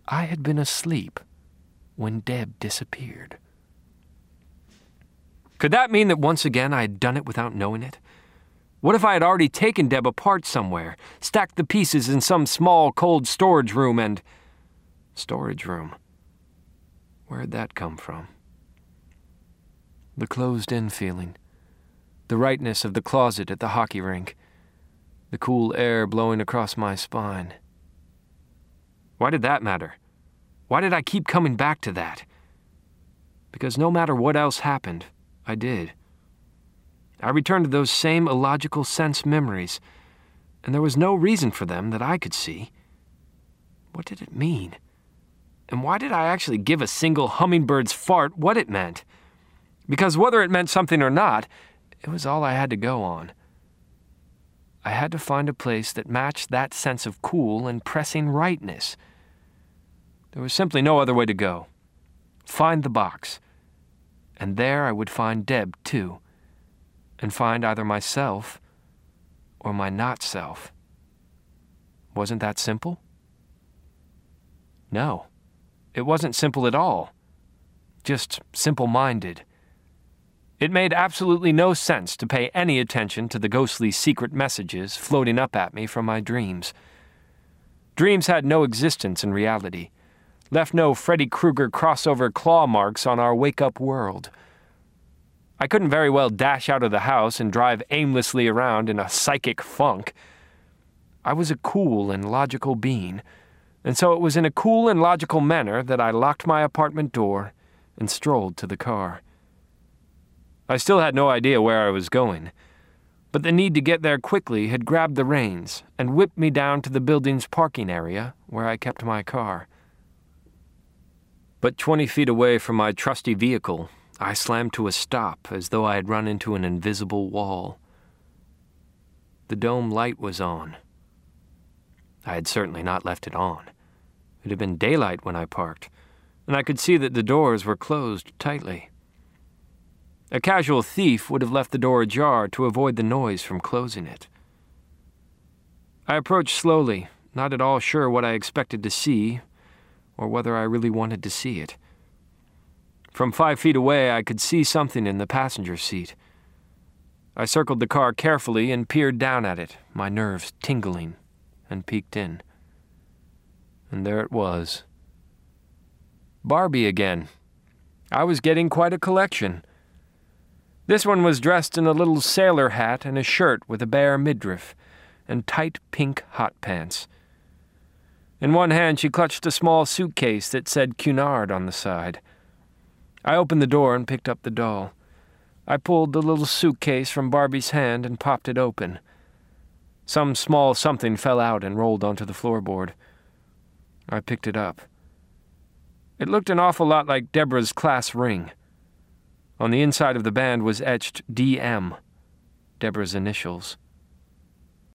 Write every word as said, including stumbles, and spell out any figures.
I had been asleep when Deb disappeared. Could that mean that once again I had done it without knowing it? What if I had already taken Deb apart somewhere, stacked the pieces in some small, cold storage room and... Storage room. Where'd that come from? The closed-in feeling. The rightness of the closet at the hockey rink. The cool air blowing across my spine. Why did that matter? Why did I keep coming back to that? Because no matter what else happened, I did. I returned to those same illogical sense memories, and there was no reason for them that I could see. What did it mean? And why did I actually give a single hummingbird's fart what it meant? Because whether it meant something or not, it was all I had to go on. I had to find a place that matched that sense of cool and pressing rightness. There was simply no other way to go. Find the box. And there I would find Deb, too. And find either myself or my not-self. Wasn't that simple? No, it wasn't simple at all. Just simple-minded. It made absolutely no sense to pay any attention to the ghostly secret messages floating up at me from my dreams. Dreams had no existence in reality, left no Freddy Krueger crossover claw marks on our wake-up world. I couldn't very well dash out of the house and drive aimlessly around in a psychic funk. I was a cool and logical being, and so it was in a cool and logical manner that I locked my apartment door and strolled to the car. I still had no idea where I was going, but the need to get there quickly had grabbed the reins and whipped me down to the building's parking area where I kept my car. But twenty feet away from my trusty vehicle, I slammed to a stop as though I had run into an invisible wall. The dome light was on. I had certainly not left it on. It had been daylight when I parked, and I could see that the doors were closed tightly. A casual thief would have left the door ajar to avoid the noise from closing it. I approached slowly, not at all sure what I expected to see, or whether I really wanted to see it. From five feet away, I could see something in the passenger seat. I circled the car carefully and peered down at it, my nerves tingling, and peeked in. And there it was. Barbie again. I was getting quite a collection. This one was dressed in a little sailor hat and a shirt with a bare midriff, and tight pink hot pants. In one hand she clutched a small suitcase that said Cunard on the side. I opened the door and picked up the doll. I pulled the little suitcase from Barbie's hand and popped it open. Some small something fell out and rolled onto the floorboard. I picked it up. It looked an awful lot like Deborah's class ring. On the inside of the band was etched D M, Deborah's initials.